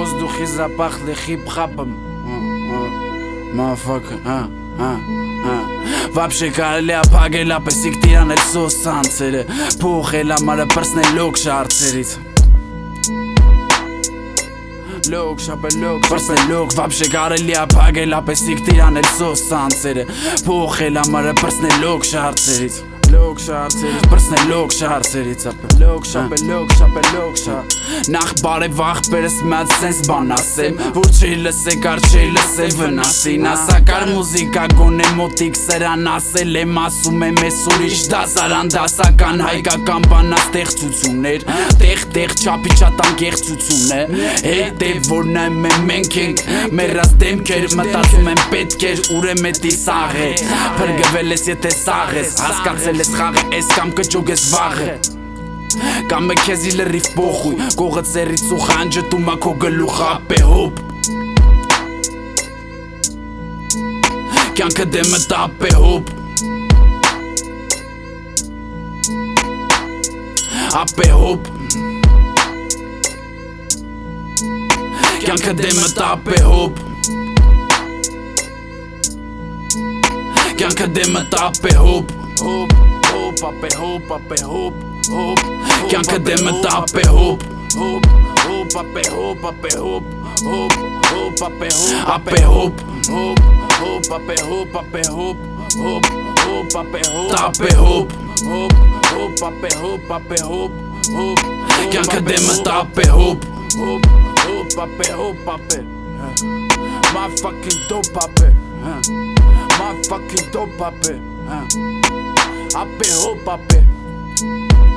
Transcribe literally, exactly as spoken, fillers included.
воздухе запахли хип-хапом. Motherfucker, а, а, а. Вообще կարելի է փագել ապեսիկ տիրանել սոս ցանցերը, փոխել ամարը պրսնել լոկ շարցերից Լոկ շապը լոկ պրսնել լոկ Вообще կարելի է փագել ապեսիկ տիրանել սոս ցանցերը, փոխել ամարը պրսնել լոկ շարցերից Լոկ շարցերից, պրսնել լոկ շարցերից ապը Լոկ շապը լոկ շապը լոկ շա Նախ բարև աղբերս մած սենց բան ասեմ Որ չի լսեքար չի լսե վնասին Ասակար մուզիկա գոնե մոտիկ սրան ասել եմ Ասում եմ ես ուրիշ դասարան դասական հայկական բանաստեղծություններ Տեղ տեղ չապի չատան գեղծություն է Հետև որ նայում եմ մենք ենք Մերած դեմքեր մտածում եմ պետք էր ուրեմ էտի սաղ է Պրգվել ես եթե սաղ ես Հասկացել ես խաղ է ես կամ կջոգ ես վաղ է Կամ է քեզի լրիվ պոխույ Կողը ծերից ու խանջը տումա քո գլուխ ապե հոպ Կյանքը դեմը տապ է հոպ Ապե հոպ Կյանքը դեմը տապ է հոպ Կյանքը դեմը տապ է հոպ Հոպ, հոպ, ապե հոպ, ապե հոպ Hop, Կյանքը դեմը տապ է հոպ Հոպ, հոպ, ապե հոպ, ապե հոպ Հոպ, հոպ, ապե հոպ, ապե հոպ Հոպ, հոպ, ապե հոպ, ապե հոպ Հոպ, հոպ, ապե հոպ, ապե հոպ Հոպ, հոպ, ապե հոպ, ապե հոպ Հոպ, Կյանքը դեմը տապ է հոպ Հոպ, հոպ, ապե հոպ, ապե Motherfucking dope ապե Motherfucking dope ապե Ապե հոպ ապե